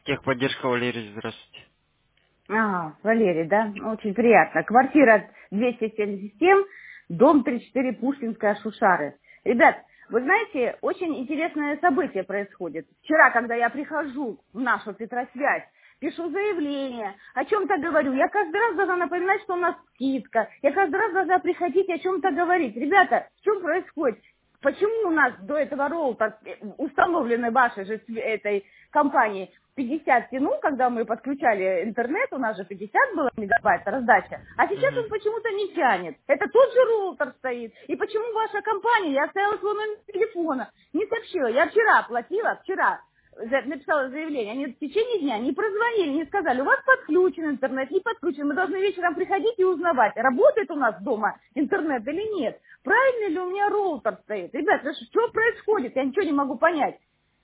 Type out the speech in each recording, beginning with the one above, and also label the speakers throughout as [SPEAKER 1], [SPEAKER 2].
[SPEAKER 1] Техподдержка, Валерий, здравствуйте.
[SPEAKER 2] Валерий, да? Очень приятно. Квартира 277, дом 34, Пушкинская, Шушары. Ребят, вы знаете, очень интересное событие происходит. Вчера, когда я прихожу в нашу Петросвязь, пишу заявление, о чем-то говорю, я каждый раз должна напоминать, что у нас скидка. Я каждый раз должна приходить и о чем-то говорить. Ребята, что происходит? Почему у нас до этого роутер, установленный вашей же этой компанией, 50 тянул, когда мы подключали интернет, у нас же 50 было мегабайт раздача, а сейчас
[SPEAKER 1] Мгм.
[SPEAKER 2] он почему-то не тянет. Это тот же роутер стоит. И почему ваша компания, я оставила свой номер телефона, не сообщила. Я вчера платила, написала заявление, они в течение дня не прозвонили, не сказали, у вас подключен интернет, не подключен, мы должны вечером приходить и узнавать, работает у нас дома интернет или нет. Правильно ли у меня роутер стоит? Ребят, что происходит? Я ничего не могу понять.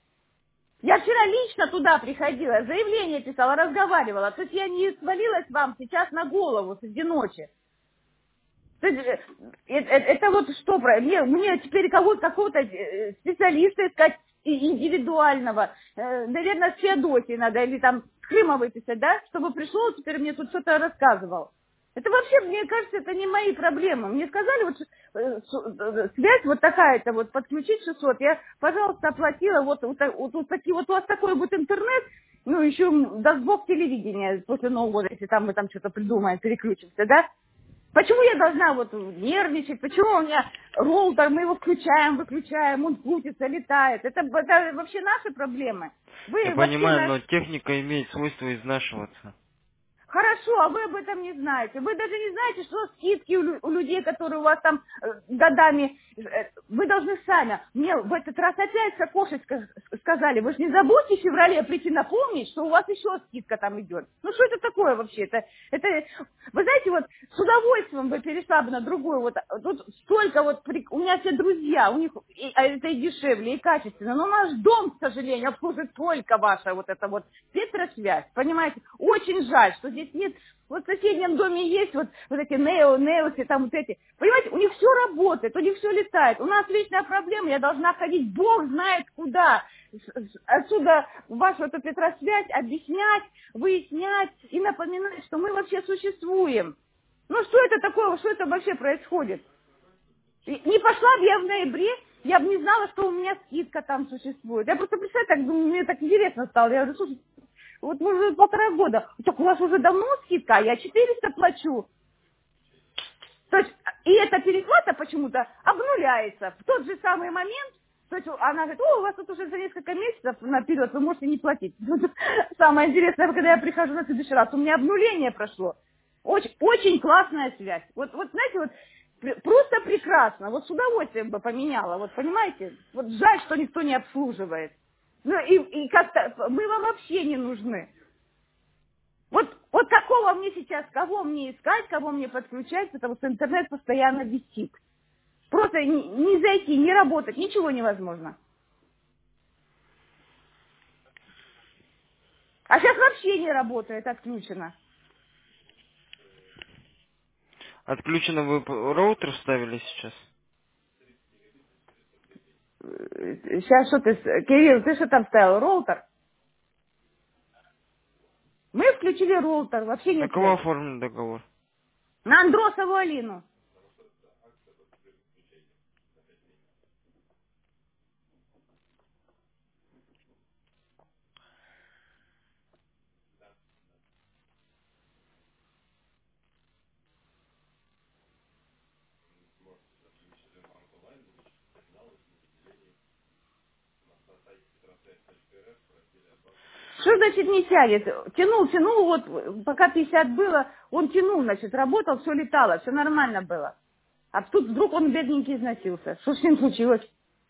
[SPEAKER 2] Я вчера лично туда приходила, заявление писала, разговаривала. То есть я не свалилась вам сейчас на голову среди ночи. То есть, это вот что про... Мне теперь какого-то специалиста искать индивидуального. Наверное, с Феодосии надо, или там с Крыма выписать, да? Чтобы пришел, теперь мне тут что-то рассказывал. Это вообще, мне кажется, это не мои проблемы. Мне сказали, вот связь вот такая-то, вот подключить 600. Я, пожалуйста, оплатила, вот такие, вот у вас такой вот интернет, ну, еще даст бог телевидения после Нового года, если там мы там что-то придумаем, переключимся, да? Почему я должна вот нервничать? Почему у меня роутер, мы его включаем, выключаем, он крутится, летает? Это вообще наши проблемы.
[SPEAKER 1] Я
[SPEAKER 2] Вы вообще
[SPEAKER 1] понимаю,
[SPEAKER 2] наш...
[SPEAKER 1] но техника имеет свойство изнашиваться.
[SPEAKER 2] Хорошо, а вы об этом не знаете. Вы даже не знаете, что скидки у людей, которые у вас там годами... Вы должны сами. Мне в этот раз опять с окошечка сказали, вы же не забудьте в феврале прийти напомнить, что у вас еще скидка там идет. Ну что это такое вообще? Вы знаете, вот с удовольствием бы перешла бы на другую. Вот тут столько вот... У меня все друзья, у них это и дешевле, и качественно. Но наш дом, к сожалению, обслуживает только ваша вот эта вот Петросвязь. Понимаете? Очень жаль, что здесь нет... Вот в соседнем доме есть вот эти неосы, там вот эти. Понимаете, у них все работает, у них все летает. У нас вечная проблема, я должна ходить, Бог знает куда. Отсюда вашу эту Петросвязь объяснять, выяснять и напоминать, что мы вообще существуем. Ну что это такое, что это вообще происходит? Не пошла бы я в ноябре, я бы не знала, что у меня скидка там существует. Я просто, представляю, так, мне так интересно стало. Я говорю, слушай, вот мы уже 1,5 года. Так у вас уже давно скидка, а я 400 плачу. То есть, и эта переплата почему-то обнуляется в тот же самый момент. То есть она говорит, у вас тут уже за несколько месяцев наперед, вы можете не платить. Самое интересное, когда я прихожу на следующий раз, у меня обнуление прошло. Очень, очень классная связь. Вот знаете, вот просто прекрасно. Вот с удовольствием бы поменяла. Вот понимаете? Вот жаль, что никто не обслуживает. Ну и как-то мы вам вообще не нужны. Вот какого мне сейчас, кого мне искать, кого мне подключать, потому что интернет постоянно висит. Просто не зайти, не работать, ничего невозможно. А сейчас вообще не работает, отключено.
[SPEAKER 1] Отключено вы роутер ставили сейчас?
[SPEAKER 2] Сейчас что ты, Кирилл, ты что там ставил, роутер? Мы включили роутер, вообще
[SPEAKER 1] На
[SPEAKER 2] нет
[SPEAKER 1] кого
[SPEAKER 2] связи.
[SPEAKER 1] оформлен договор?
[SPEAKER 2] На Андросову Алину. Что значит не тянет? Тянул, вот пока 50 было, он тянул, значит, работал, все летало, все нормально было. А тут вдруг он бедненький износился. Что с ним случилось?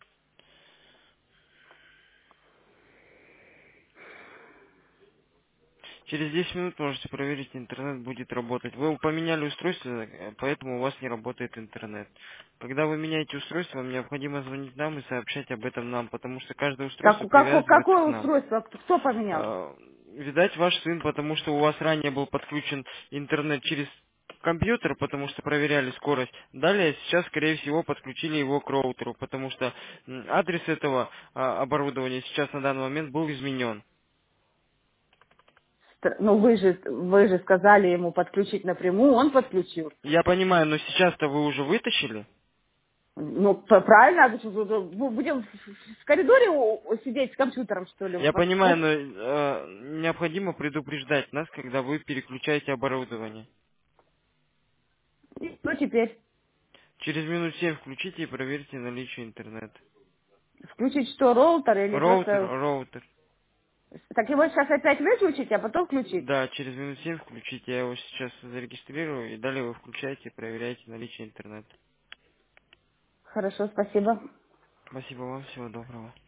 [SPEAKER 1] Через 10 минут можете проверить, интернет будет работать. Вы поменяли устройство, поэтому у вас не работает интернет. Когда вы меняете устройство, вам необходимо звонить нам и сообщать об этом нам, потому что каждое устройство привязывается к
[SPEAKER 2] Какое
[SPEAKER 1] нам.
[SPEAKER 2] устройство? Кто поменял?
[SPEAKER 1] Видать, ваш сын, потому что у вас ранее был подключен интернет через компьютер, потому что проверяли скорость. Далее, сейчас, скорее всего, подключили его к роутеру, потому что адрес этого оборудования сейчас на данный момент был изменен.
[SPEAKER 2] Ну, вы же сказали ему подключить напрямую, он подключил.
[SPEAKER 1] Я понимаю, но сейчас-то вы уже вытащили?
[SPEAKER 2] Ну, правильно, а мы будем в коридоре сидеть с компьютером, что ли?
[SPEAKER 1] Я понимаю, но необходимо предупреждать нас, когда вы переключаете оборудование.
[SPEAKER 2] Что теперь?
[SPEAKER 1] Через минут 7 включите и проверьте наличие интернета.
[SPEAKER 2] Включить что, роутер или
[SPEAKER 1] Роутер,
[SPEAKER 2] просто...
[SPEAKER 1] роутер.
[SPEAKER 2] Так его сейчас опять выключить, а потом включить?
[SPEAKER 1] Да, через минут 7 включите. Я его сейчас зарегистрирую, и далее вы включаете и проверяете наличие интернета.
[SPEAKER 2] Хорошо, спасибо.
[SPEAKER 1] Спасибо вам, всего доброго.